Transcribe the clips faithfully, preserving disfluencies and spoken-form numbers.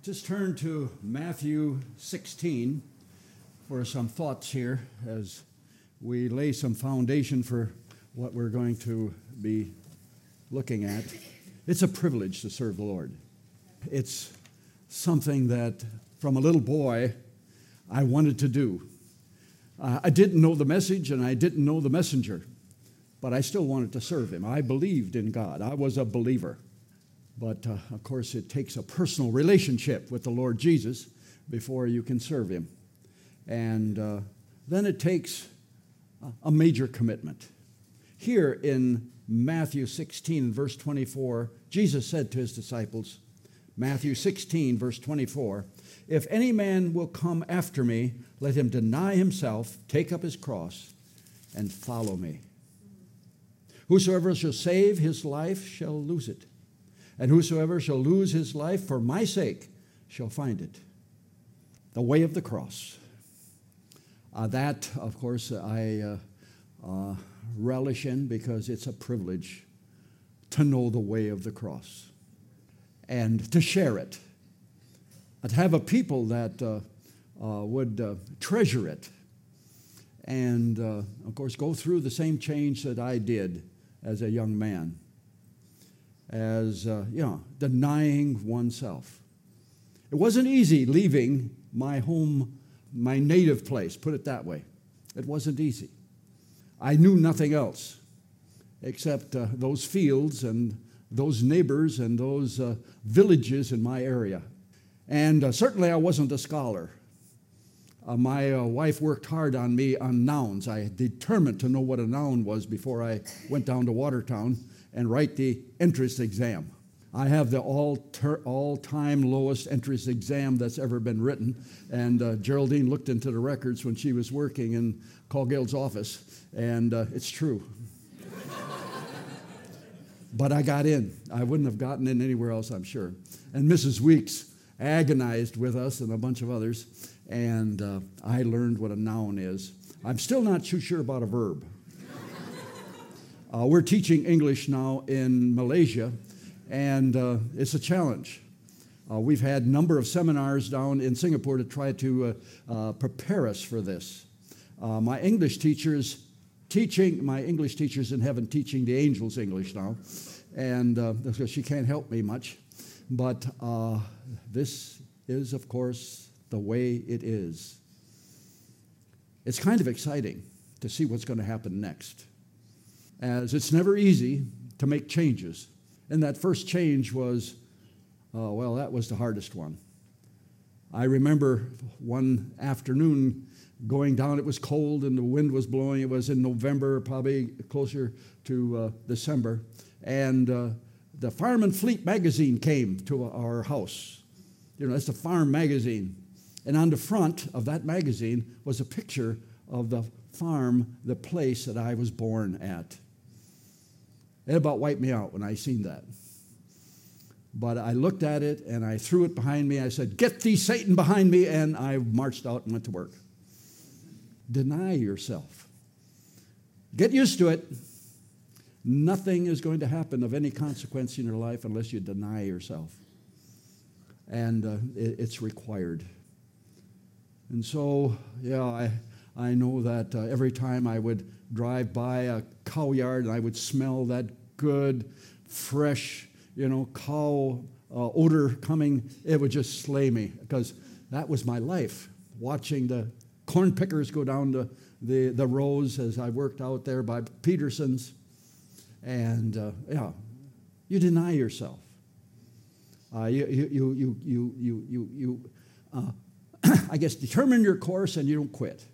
Just turn to Matthew sixteen for some thoughts here as we lay some foundation for what we're going to be looking at. It's a privilege to serve the Lord. It's something that from a little boy I wanted to do. Uh, I didn't know the message and I didn't know the messenger, but I still wanted to serve him. I believed in God. I was a believer. But, uh, of course, it takes a personal relationship with the Lord Jesus before you can serve him. And uh, then it takes a major commitment. Here in Matthew sixteen, verse twenty-four, Jesus said to his disciples, Matthew sixteen, verse twenty-four, "If any man will come after me, let him deny himself, take up his cross, and follow me. Whosoever shall save his life shall lose it. And whosoever shall lose his life for my sake shall find it." The way of the cross. Uh, that, of course, I uh, uh, relish in because it's a privilege to know the way of the cross and to share it. And to have a people that uh, uh, would uh, treasure it and, uh, of course, go through the same change that I did as a young man. As, uh, you know, denying oneself. It wasn't easy leaving my home, my native place, put it that way. It wasn't easy. I knew nothing else except uh, those fields and those neighbors and those uh, villages in my area. And uh, certainly I wasn't a scholar. Uh, my uh, wife worked hard on me on nouns. I determined to know what a noun was before I went down to Watertown and write the entrance exam. I have the all ter- all-time lowest entrance exam that's ever been written, and uh, Geraldine looked into the records when she was working in Colgill's office, and uh, it's true. But I got in. I wouldn't have gotten in anywhere else, I'm sure. And Missus Weeks agonized with us and a bunch of others, and uh, I learned what a noun is. I'm still not too sure about a verb. Uh, we're teaching English now in Malaysia, and uh, it's a challenge. Uh, we've had a number of seminars down in Singapore to try to uh, uh, prepare us for this. Uh, my English teachers teaching, my English teacher's in heaven teaching the angels English now, and uh, because she can't help me much. But uh, this is, of course, the way it is. It's kind of exciting to see what's going to happen next, as it's never easy to make changes. And that first change was, uh, well, that was the hardest one. I remember one afternoon going down, it was cold and the wind was blowing. It was in November, probably closer to uh, December. And uh, the Farm and Fleet magazine came to our house. You know, that's the farm magazine. And on the front of that magazine was a picture of the farm, the place that I was born at. It about wiped me out when I seen that. But I looked at it and I threw it behind me. I said, "Get thee, Satan, behind me," and I marched out and went to work. Deny yourself. Get used to it. Nothing is going to happen of any consequence in your life unless you deny yourself. And uh, it, it's required. And so, yeah, I, I know that uh, every time I would drive by a cow yard and I would smell that good, fresh, you know, cow uh, odor coming, it would just slay me because that was my life, watching the corn pickers go down the, the, the rows as I worked out there by Peterson's. And, uh, yeah, you deny yourself. Uh, you, you, you, you, you, you, you, you uh, I guess, determine your course and you don't quit.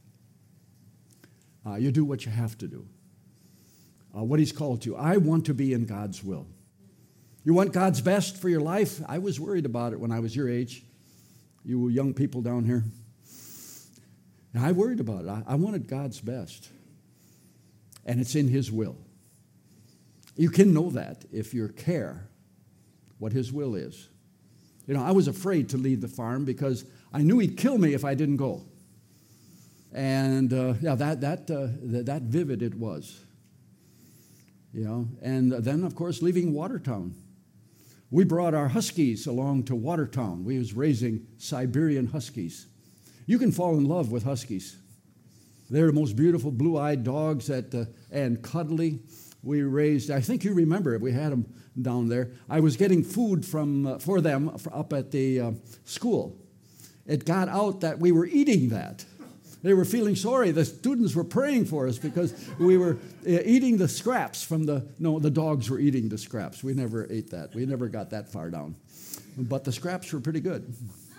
Uh, you do what you have to do, uh, what he's called to. I want to be in God's will. You want God's best for your life? I was worried about it when I was your age, you young people down here. And I worried about it. I, I wanted God's best, and it's in his will. You can know that if you care what his will is. You know, I was afraid to leave the farm because I knew he'd kill me if I didn't go. And uh, yeah, that that, uh, that that vivid it was. You know, and then of course leaving Watertown. We brought our huskies along to Watertown. We was raising Siberian huskies. You can fall in love with huskies. They're the most beautiful blue-eyed dogs that, uh, and cuddly. We raised, I think you remember it, we had them down there. I was getting food from uh, for them up at the uh, school. It got out that we were eating that. They were feeling sorry. The students were praying for us because we were uh, eating the scraps from the, no, the dogs were eating the scraps. We never ate that. We never got that far down. But the scraps were pretty good.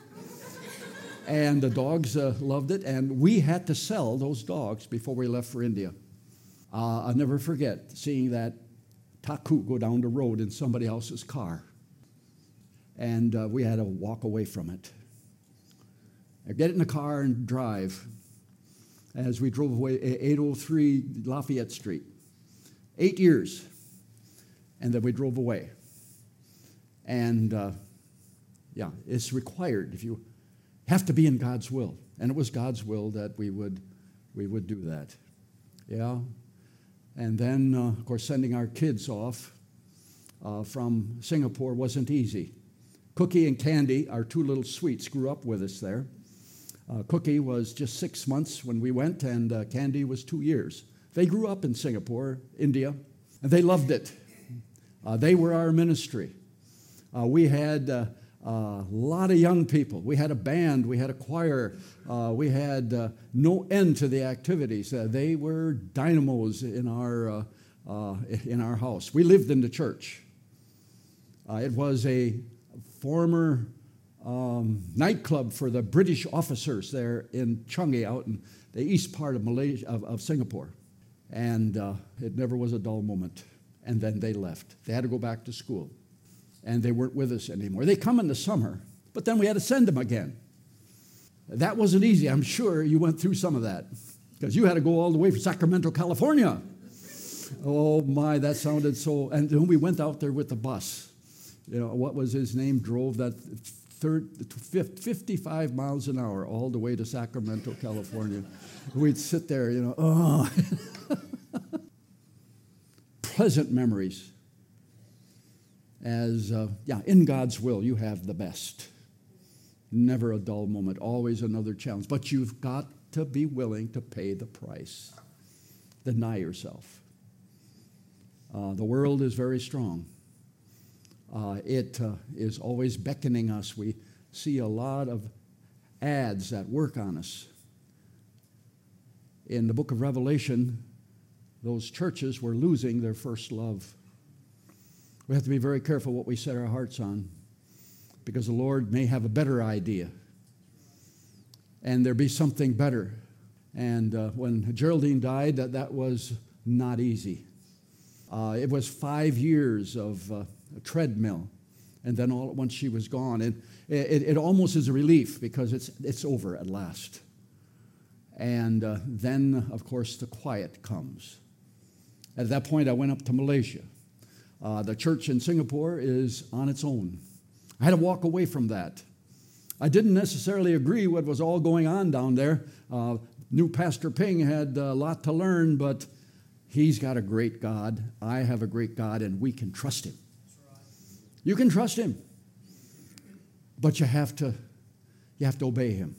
And the dogs uh, loved it, and we had to sell those dogs before we left for India. Uh, I'll never forget seeing that Taku go down the road in somebody else's car. And uh, we had to walk away from it. I get in the car and drive as we drove away, eight oh three Lafayette Street. Eight years. And then we drove away. And, uh, yeah, it's required. If you have to be in God's will. And it was God's will that we would, we would do that. Yeah. And then, uh, of course, sending our kids off uh, from Singapore wasn't easy. Cookie and Candy, our two little sweets, grew up with us there. Uh, Cookie was just six months when we went, and uh, Candy was two years. They grew up in Singapore, India, and they loved it. Uh, they were our ministry. Uh, we had uh, a lot of young people. We had a band. We had a choir. Uh, we had uh, no end to the activities. Uh, they were dynamos in our, uh, uh, in our house. We lived in the church. Uh, it was a former um, nightclub for the British officers there in Changi, out in the east part of Malaysia, of, of Singapore. And uh, it never was a dull moment. And then they left. They had to go back to school. And they weren't with us anymore. They come in the summer, but then we had to send them again. That wasn't easy. I'm sure you went through some of that because you had to go all the way from Sacramento, California. Oh, my, that sounded so. And then we went out there with the bus. You know, what was his name? Drove that third, fifty-five miles an hour all the way to Sacramento, California. We'd sit there, you know, oh. Pleasant memories. As, uh, yeah, in God's will, you have the best. Never a dull moment, always another challenge. But you've got to be willing to pay the price. Deny yourself. Uh, the world is very strong. Uh, it uh, is always beckoning us. We see a lot of ads that work on us. In the book of Revelation, those churches were losing their first love. We have to be very careful what we set our hearts on because the Lord may have a better idea and there be something better. And uh, when Geraldine died, that, that was not easy. Uh, it was five years of uh, a treadmill, and then all at once she was gone. And it, it almost is a relief because it's, it's over at last. And uh, then, of course, the quiet comes. At that point, I went up to Malaysia. Uh, the church in Singapore is on its own. I had to walk away from that. I didn't necessarily agree what was all going on down there. Uh, new Pastor Ping had a lot to learn, but he's got a great God. I have a great God, and we can trust him. You can trust him, but you have to, you have to obey him.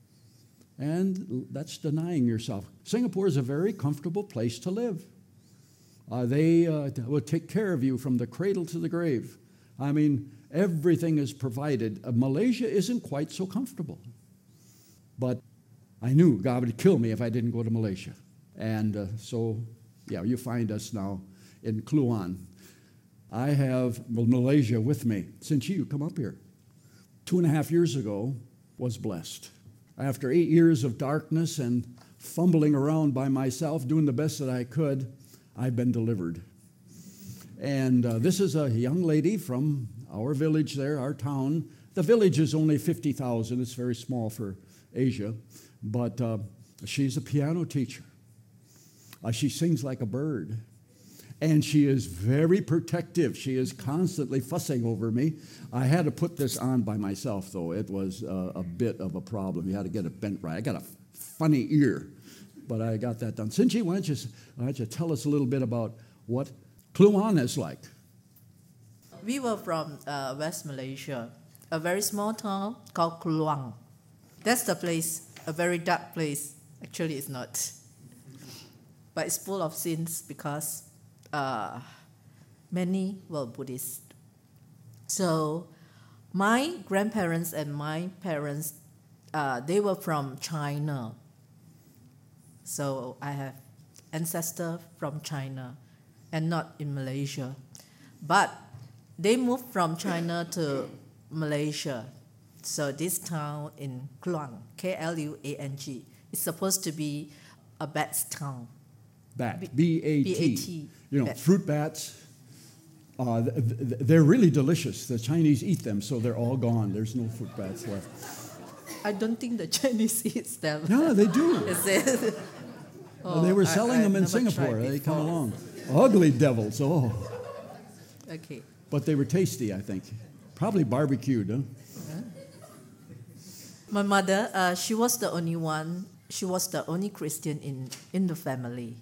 And that's denying yourself. Singapore is a very comfortable place to live. Uh, they uh, will take care of you from the cradle to the grave. I mean, everything is provided. Uh, Malaysia isn't quite so comfortable. But I knew God would kill me if I didn't go to Malaysia. And uh, so, yeah, you find us now in Kluan. I have Malaysia with me since you come up here. Two and a half years ago, was blessed. After eight years of darkness and fumbling around by myself, doing the best that I could, I've been delivered. And uh, this is a young lady from our village there, our town. The village is only fifty thousand. It's very small for Asia. But uh, she's a piano teacher. Uh, she sings like a bird. And she is very protective. She is constantly fussing over me. I had to put this on by myself, though. It was uh, a bit of a problem. You had to get it bent right. I got a funny ear. But I got that done. Sinchi, why don't you, why don't you tell us a little bit about what Kluan is like? we were from uh, West Malaysia, a very small town called Kluang. That's the place, a very dark place. Actually, it's not. But it's full of sins because uh, many were Buddhist. So my grandparents and my parents, uh, they were from China. So I have ancestors from China and not in Malaysia. But they moved from China to Malaysia. So this town in Kluang, K L U A N G, is supposed to be a bat's town. Bat, B A T. B A T. You know, Bat. fruit bats, uh, th- th- they're really delicious. The Chinese eat them, so they're all gone. There's no fruit bats left. I don't think the Chinese eats them. No, they do. Is it? Uh, they were selling I- them in I've never Singapore. tried They come before. along. Ugly devils, oh. Okay. But they were tasty, I think. Probably barbecued, huh? My mother, uh, she was the only one, she was the only Christian in, in the family.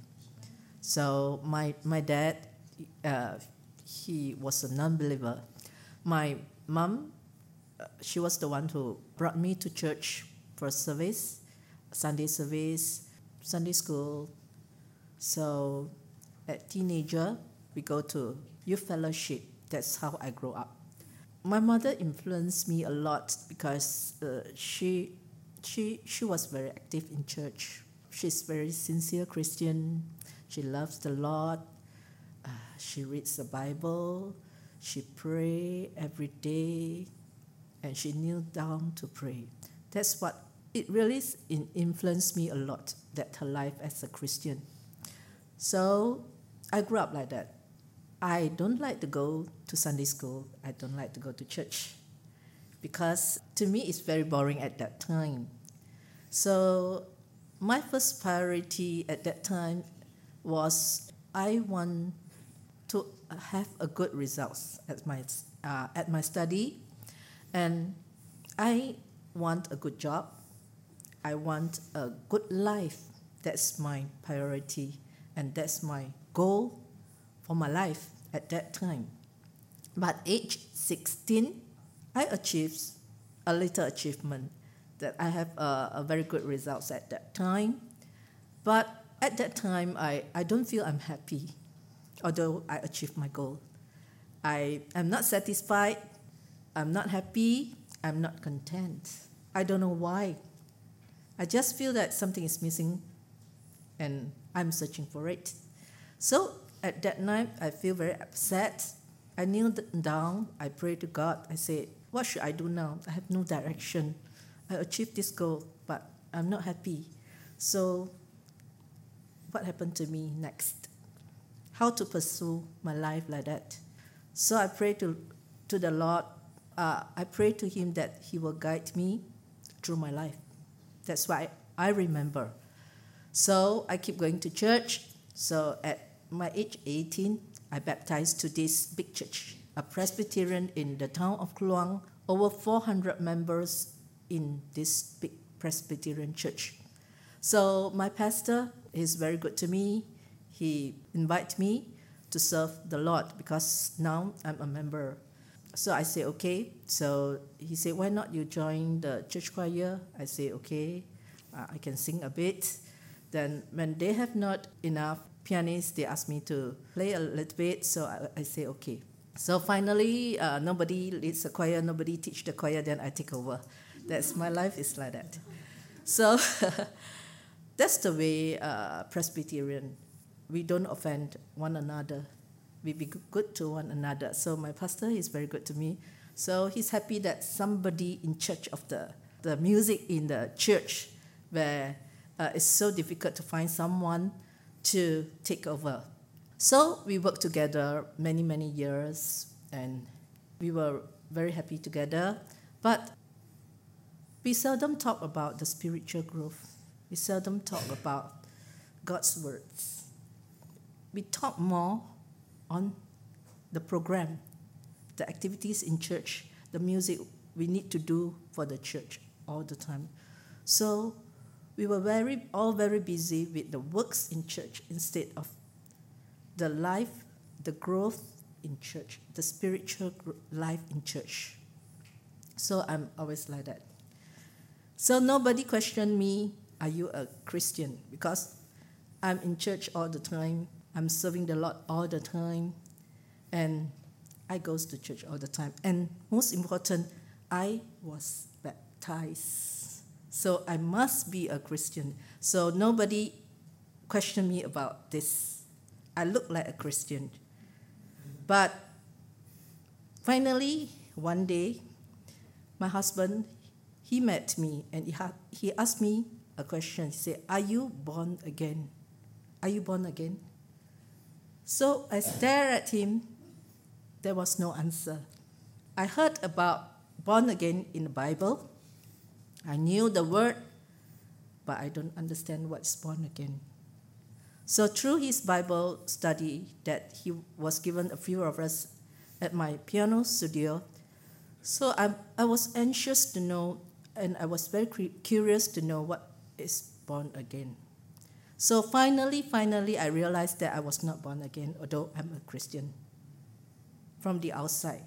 So my, my dad, uh, he was a non-believer. My mom, uh, she was the one who brought me to church for service, Sunday service, Sunday school. So at teenager, we go to youth fellowship. That's how I grew up. My mother influenced me a lot because uh, she, she, she was very active in church. She's very sincere Christian. She loves the Lord. Uh, she reads the Bible. She prays every day, and she kneeled down to pray. That's what it really in, influenced me a lot. That her life as a Christian. So I grew up like that. I don't like to go to Sunday school. I don't like to go to church because to me it's very boring at that time. So my first priority at that time was I want to have a good results at my uh, at my study, and I want a good job. I want a good life. That's my priority, and that's my goal for my life at that time. But age sixteen, I achieved a little achievement that I have a, a very good results at that time. But at that time, I, I don't feel I'm happy, although I achieved my goal. I am not satisfied, I'm not happy, I'm not content. I don't know why. I just feel that something is missing and I'm searching for it. So at that night, I feel very upset. I kneeled down, I prayed to God. I said, what should I do now? I have no direction. I achieved this goal, but I'm not happy. So what happened to me next? How to pursue my life like that? So I prayed to, to the Lord. Uh, I prayed to Him that He will guide me through my life. That's why I remember. So I keep going to church. So at my age eighteen, I baptized to this big church, a Presbyterian in the town of Kluang, over four hundred members in this big Presbyterian church. So my pastor is very good to me. He invited me to serve the Lord because now I'm a member. So I say, okay. So he said, why not you join the church choir? I say, okay, uh, I can sing a bit. Then when they have not enough pianists, they ask me to play a little bit. So I, I say, okay. So finally, uh, nobody leads the choir, nobody teach the choir, then I take over. That's my life is like that. So that's the way uh, Presbyterian, we don't offend one another. We be good to one another. So my pastor is very good to me. So he's happy that somebody in charge of the, the music in the church where uh, it's so difficult to find someone to take over. So we worked together many, many years and we were very happy together. But we seldom talk about the spiritual growth. We seldom talk about God's words. We talk more on the program, the activities in church, the music we need to do for the church all the time. So we were very, all very busy with the works in church instead of the life, the growth, in church, the spiritual life in church. So I'm always like that. So nobody questioned me, are you a Christian? Because I'm in church all the time. I'm serving the Lord all the time. And I go to church all the time. And most important, I was baptized. So I must be a Christian. So nobody questioned me about this. I look like a Christian. But finally, one day, my husband, he met me and he, ha- he asked me a question. He said, are you born again? Are you born again? So I stared at him. There was no answer. I heard about born again in the Bible. I knew the word, but I don't understand what's born again. So through his Bible study that he was given a few of us at my piano studio, so I, I was anxious to know, and I was very curious to know what is born again. So finally, finally, I realized that I was not born again, although I'm a Christian. From the outside,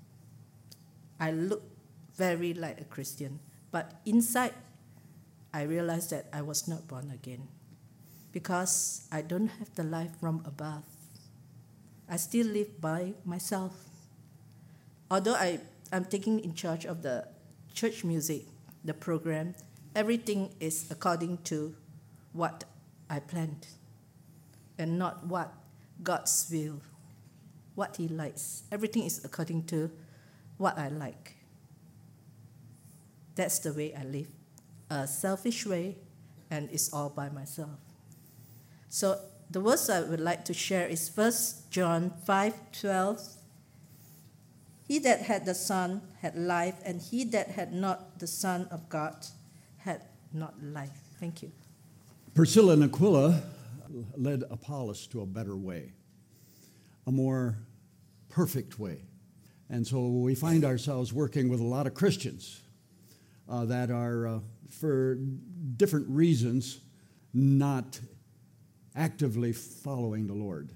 I look very like a Christian, but inside, I realized that I was not born again because I don't have the life from above. I still live by myself. Although I, I'm taking in charge of the church music, the program, everything is according to what I planned and not what God's will, what He likes. Everything is according to what I like. That's the way I live, a selfish way, and it's all by myself. So the verse I would like to share is First John five twelve. He that had the Son had life, and he that had not the Son of God had not life. Thank you. Priscilla and Aquila led Apollos to a better way, a more perfect way. And so we find ourselves working with a lot of Christians uh, that are, uh, for different reasons, not actively following the Lord.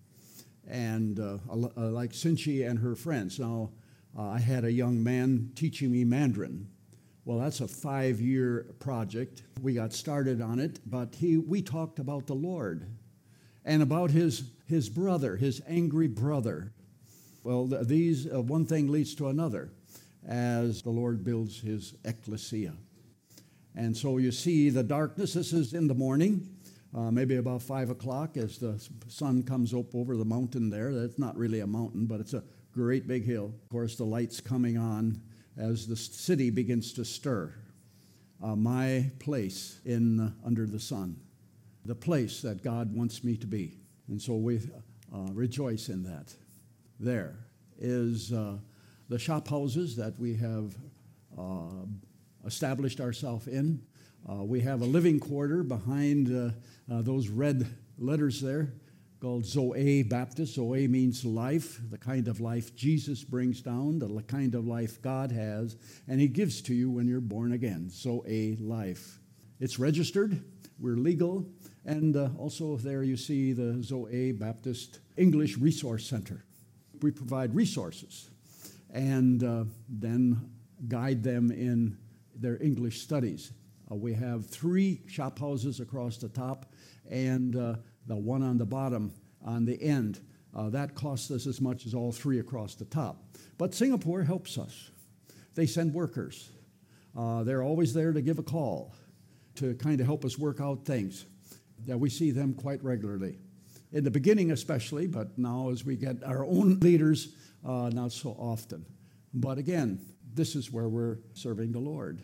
And uh, like Cinchi and her friends. Now, uh, I had a young man teaching me Mandarin. Well, that's a five-year project. We got started on it, but he, we talked about the Lord and about his, his brother, his angry brother. Well, these uh, one thing leads to another as the Lord builds his ecclesia. And so you see the darkness. This is in the morning, uh, maybe about five o'clock as the sun comes up over the mountain there. That's not really a mountain, but it's a great big hill. Of course, the light's coming on as the city begins to stir. Uh, my place in uh, under the sun, the place that God wants me to be. And so we uh, rejoice in that. There is uh, the shop houses that we have uh, established ourselves in. Uh, we have a living quarter behind uh, uh, those red letters there called Zoe Baptist. Zoe means life, the kind of life Jesus brings down, the kind of life God has, and He gives to you when you're born again. Zoe life. It's registered, we're legal, and uh, also there you see the Zoe Baptist English Resource Center. We provide resources and uh, then guide them in their English studies. Uh, we have three shop houses across the top and uh, the one on the bottom on the end. Uh, that costs us as much as all three across the top. But Singapore helps us. They send workers. Uh, they're always there to give a call, to kind of help us work out things. Yeah, we see them quite regularly. In the beginning especially, but now as we get our own leaders, uh, not so often. But again, this is where we're serving the Lord.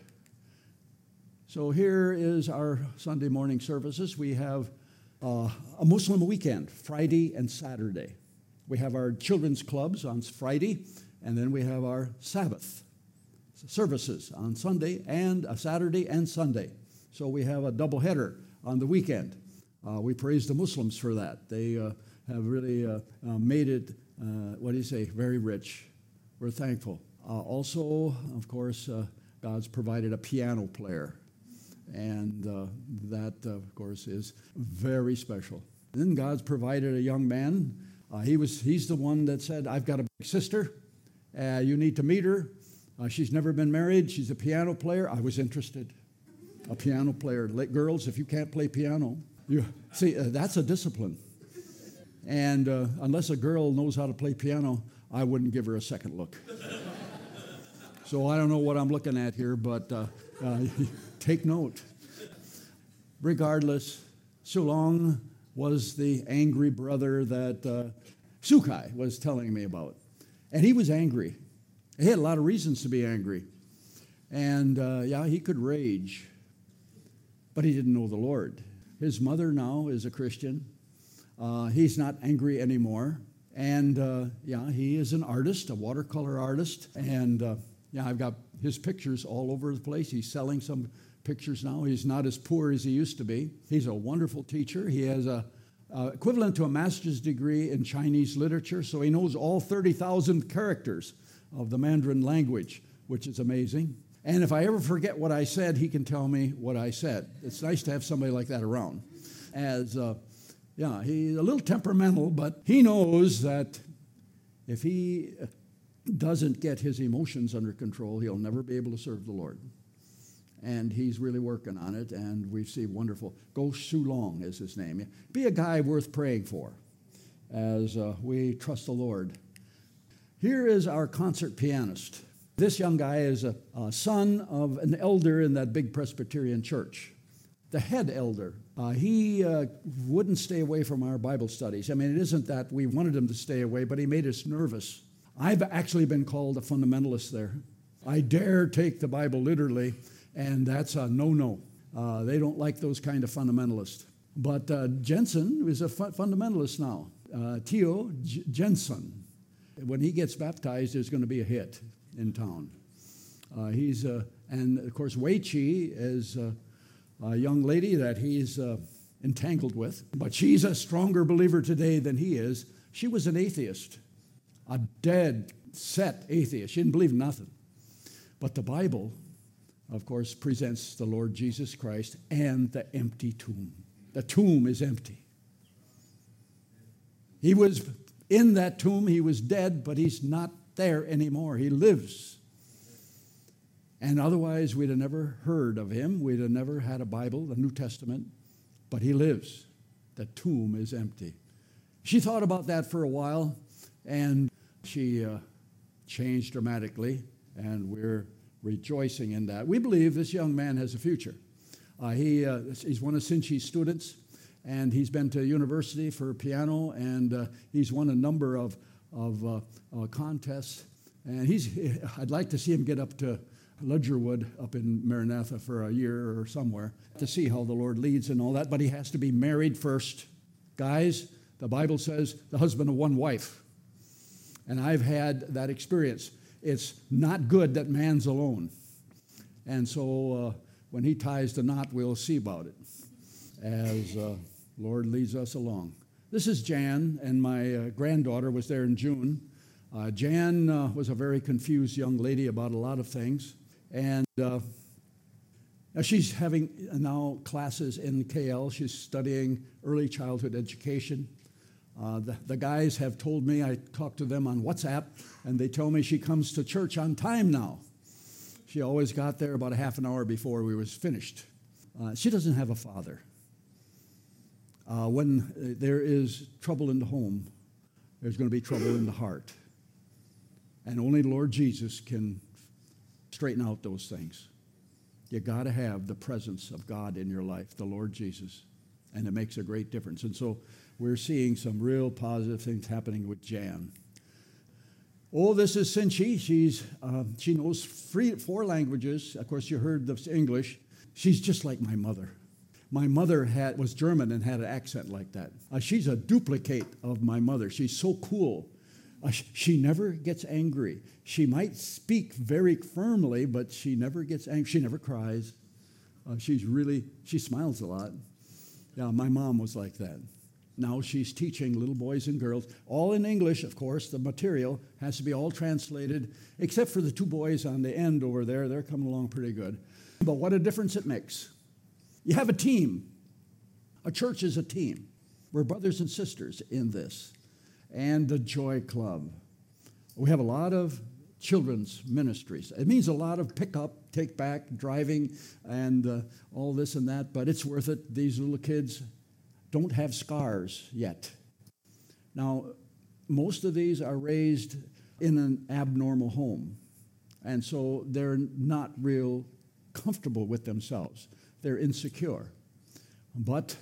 So here is our Sunday morning services. We have uh, a Muslim weekend, Friday and Saturday. We have our children's clubs on Friday, and then we have our Sabbath services on Sunday and a Saturday and Sunday. So we have a double header on the weekend. Uh, we praise the Muslims for that. They uh, have really uh, uh, made it, uh, what do you say, very rich. We're thankful. Uh, also, of course, uh, God's provided a piano player. And uh, that, uh, of course, is very special. Then God's provided a young man Uh, he was, he's the one that said, I've got a big sister. Uh, you need to meet her. Uh, she's never been married. She's a piano player. I was interested. A piano player. Girls, if you can't play piano, you see, uh, that's a discipline. And uh, unless a girl knows how to play piano, I wouldn't give her a second look. So I don't know what I'm looking at here, but uh, uh, take note. Regardless, Sulong was the angry brother that uh, Sukai was telling me about. And he was angry. He had a lot of reasons to be angry. And uh, yeah, he could rage. But he didn't know the Lord. His mother now is a Christian. Uh, he's not angry anymore. And uh, yeah, he is an artist, a watercolor artist. And uh, yeah, I've got his pictures all over the place. He's selling some pictures now. He's not as poor as he used to be. He's a wonderful teacher. He has a uh, equivalent to a master's degree in Chinese literature, so he knows all thirty thousand characters of the Mandarin language, which is amazing. And if I ever forget what I said, he can tell me what I said. It's nice to have somebody like that around. As uh, yeah, he's a little temperamental, but he knows that if he doesn't get his emotions under control, he'll never be able to serve the Lord. And he's really working on it, and we see wonderful. Go Sulong is his name. Be a guy worth praying for as uh, we trust the Lord. Here is our concert pianist. This young guy is a, a son of an elder in that big Presbyterian church, the head elder. Uh, he uh, wouldn't stay away from our Bible studies. I mean, it isn't that we wanted him to stay away, but he made us nervous. I've actually been called a fundamentalist there. I dare take the Bible literally, and that's a no-no. Uh, they don't like those kind of fundamentalists. But uh, Jensen is a fu- fundamentalist now. Uh, Theo J- Jensen. When he gets baptized, there's going to be a hit in town. Uh, he's uh, and of course Wei Chi is uh, a young lady that he's uh, entangled with, but she's a stronger believer today than he is. She was an atheist, a dead set atheist. She didn't believe nothing. But the Bible, of course, presents the Lord Jesus Christ and the empty tomb. The tomb is empty. He was in that tomb. He was dead, but he's not there anymore. He lives. And otherwise, we'd have never heard of him. We'd have never had a Bible, the New Testament. But he lives. The tomb is empty. She thought about that for a while, and she uh, changed dramatically, and we're rejoicing in that. We believe this young man has a future. Uh, he uh, he's one of Sinchi's students, and he's been to university for piano, and uh, he's won a number of of uh, uh, contests. And he's I'd like to see him get up to Ledgerwood up in Maranatha for a year or somewhere to see how the Lord leads and all that. But he has to be married first. Guys, the Bible says the husband of one wife. And I've had that experience. It's not good that man's alone. And so uh, when he ties the knot, we'll see about it as uh, Lord leads us along. This is Jan, and my uh, granddaughter was there in June. Uh, Jan uh, was a very confused young lady about a lot of things. And uh, she's having now classes in K L. She's studying early childhood education. Uh, the, the guys have told me, I talk to them on WhatsApp, and they tell me she comes to church on time now. She always got there about a half an hour before we was finished. Uh, she doesn't have a father. Uh, when there is trouble in the home, there's going to be trouble in the heart. And only the Lord Jesus can straighten out those things. You got to have the presence of God in your life, the Lord Jesus, and it makes a great difference. And so we're seeing some real positive things happening with Jan. Oh, this is Sinchi. She's uh, she knows three, four languages. Of course, you heard the English. She's just like my mother. My mother had was German and had an accent like that. Uh, she's a duplicate of my mother. She's so cool. Uh, she never gets angry. She might speak very firmly, but she never gets angry. She never cries. Uh, she's really, she smiles a lot. Yeah, my mom was like that. Now she's teaching little boys and girls, all in English, of course. The material has to be all translated, except for the two boys on the end over there. They're coming along pretty good. But what a difference it makes. You have a team. A church is a team. We're brothers and sisters in this. and the Joy Club. We have a lot of children's ministries. It means a lot of pick up, take back, driving, and uh, all this and that, but it's worth it. These little kids don't have scars yet. Now, most of these are raised in an abnormal home, and so they're not real comfortable with themselves. They're insecure. But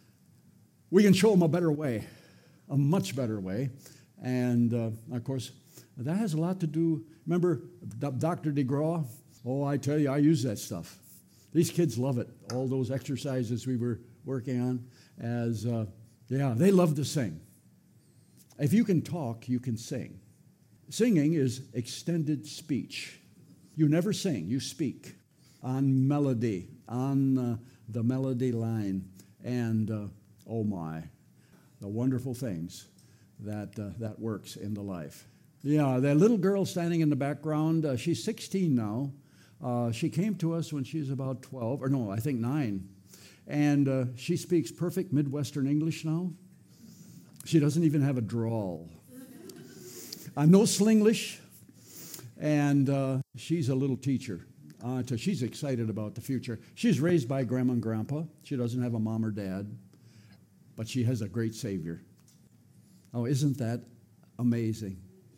we can show them a better way, a much better way, and uh, of course, that has a lot to do. Remember Doctor DeGraw? Oh, I tell you, I use that stuff. These kids love it. All those exercises we were working on, as uh, yeah, they love to sing. If you can talk, you can sing. Singing is extended speech. You never sing, you speak on melody, on uh, the melody line, and uh, oh my, the wonderful things that uh, that works in the life. Yeah, that little girl standing in the background, uh, she's sixteen now. Uh, she came to us when she was about twelve, or no, I think nine. And uh, she speaks perfect Midwestern English now. She doesn't even have a drawl. Uh, no Slinglish. And uh, she's a little teacher. Uh, so she's excited about the future. She's raised by Grandma and Grandpa. She doesn't have a mom or dad. But she has a great Savior. Oh, isn't that amazing?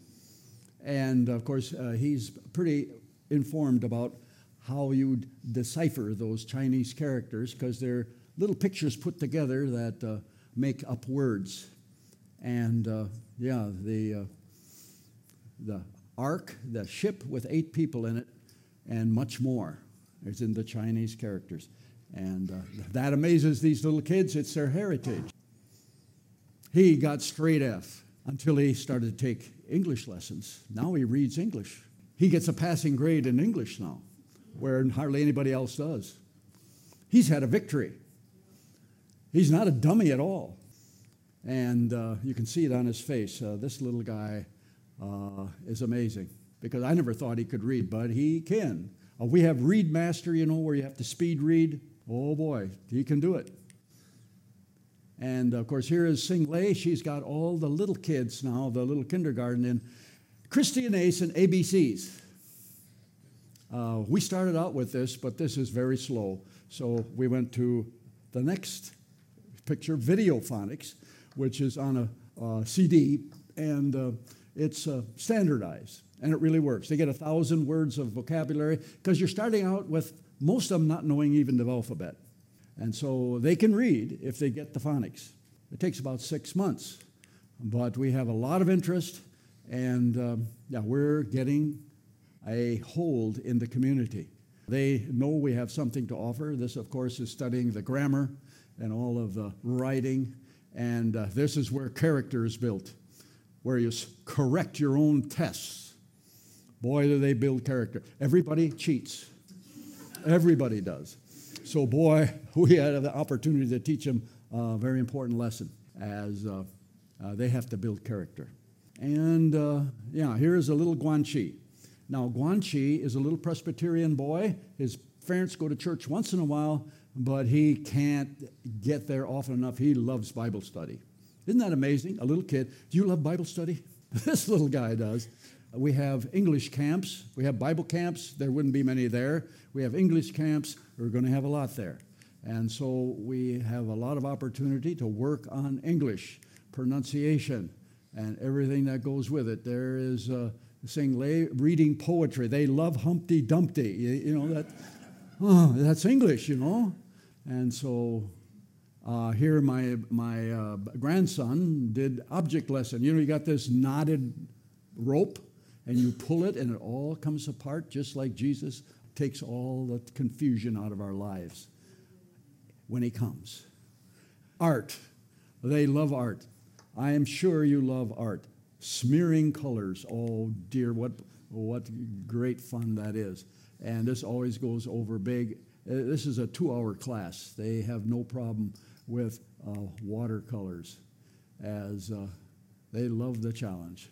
And, of course, uh, he's pretty informed about how you decipher those Chinese characters, because they're little pictures put together that uh, make up words. And, uh, yeah, the, uh, the ark, the ship with eight people in it, and much more is in the Chinese characters. And uh, that amazes these little kids. It's their heritage. He got straight F until he started to take English lessons. Now he reads English. He gets a passing grade in English now, where hardly anybody else does. He's had a victory. He's not a dummy at all. And uh, you can see it on his face. Uh, this little guy uh, is amazing, because I never thought he could read, but he can. Uh, we have Read Master, you know, where you have to speed read. Oh, boy, he can do it. And, of course, here is Sing Lei. She's got all the little kids now, the little kindergarten in Christy and Ace and A B Cs. Uh, we started out with this, but this is very slow. So we went to the next picture, Videophonics, which is on a uh, C D, and uh, it's uh, standardized, and it really works. They get a thousand words of vocabulary, because you're starting out with most of them not knowing even the alphabet. And so they can read if they get the phonics. It takes about six months, but we have a lot of interest, and um, yeah, we're getting a hold in the community. They know we have something to offer. This, of course, is studying the grammar and all of the writing, and uh, this is where character is built, where you correct your own tests. Boy, do they build character. Everybody cheats. Everybody does. So, boy, we had the opportunity to teach them a very important lesson, as uh, uh, they have to build character. And, uh, yeah, here's a little Guanxi. Now, Guanxi is a little Presbyterian boy. His parents go to church once in a while, but he can't get there often enough. He loves Bible study. Isn't that amazing? A little kid. Do you love Bible study? This little guy does. We have English camps. We have Bible camps. There wouldn't be many there. We have English camps. We're going to have a lot there. And so we have a lot of opportunity to work on English, pronunciation, and everything that goes with it. There is uh, Sing Lei reading poetry. They love Humpty Dumpty. You, you know, that. Oh, that's English, you know. And so uh, here my, my uh, grandson did object lesson. You know, you got this knotted rope, and you pull it, and it all comes apart, just like Jesus takes all the confusion out of our lives when he comes. Art. They love art. I am sure you love art. Smearing colors. Oh, dear, what, what great fun that is. And this always goes over big. This is a two-hour class. They have no problem with uh, watercolors, as uh, they love the challenge.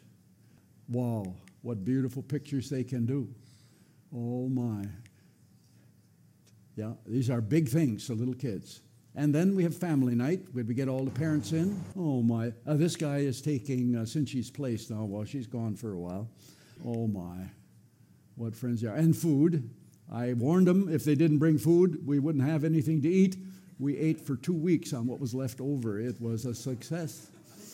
Wow, what beautiful pictures they can do. Oh, my. Yeah, these are big things to little kids. And then we have family night. Would we get all the parents in? Oh, my. Uh, this guy is taking uh, Cinchi's place now. Well, she's gone for a while. Oh, my. What friends they are. And food. I warned them if they didn't bring food, we wouldn't have anything to eat. We ate for two weeks on what was left over. It was a success.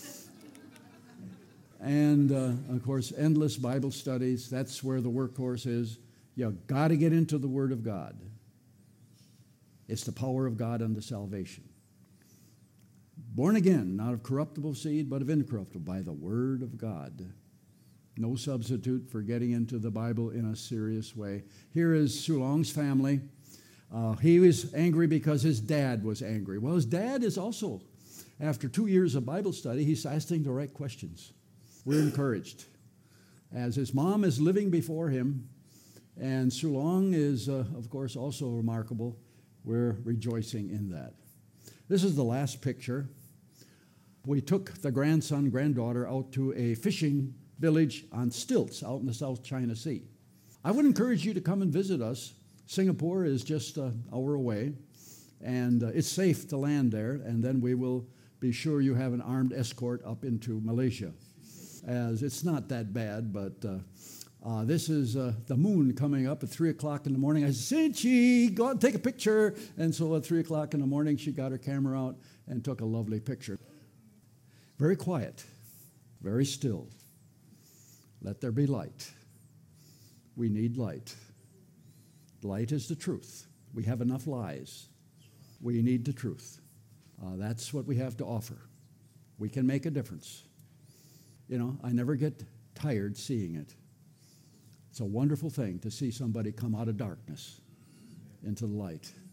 And, uh, of course, endless Bible studies. That's where the workhorse is. You got to get into the Word of God. It's the power of God unto salvation. Born again, not of corruptible seed, but of incorruptible, by the Word of God. No substitute for getting into the Bible in a serious way. Here is Sulong's family. Uh, he was angry because his dad was angry. Well, his dad is also, after two years of Bible study, he's asking the right questions. We're encouraged. As his mom is living before him, and Sulong is, uh, of course, also remarkable. We're rejoicing in that. This is the last picture. We took the grandson, granddaughter out to a fishing village on stilts out in the South China Sea. I would encourage you to come and visit us. Singapore is just an hour away, and uh, it's safe to land there, and then we will be sure you have an armed escort up into Malaysia. As it's not that bad, but uh, uh, this is uh, the moon coming up at three o'clock in the morning. I said, Cinchi, go out and take a picture. And so at three o'clock in the morning, she got her camera out and took a lovely picture. Very quiet, very still. Let there be light. We need light. Light is the truth. We have enough lies. We need the truth. Uh, that's what we have to offer. We can make a difference. You know, I never get tired seeing it. It's a wonderful thing to see somebody come out of darkness into the light.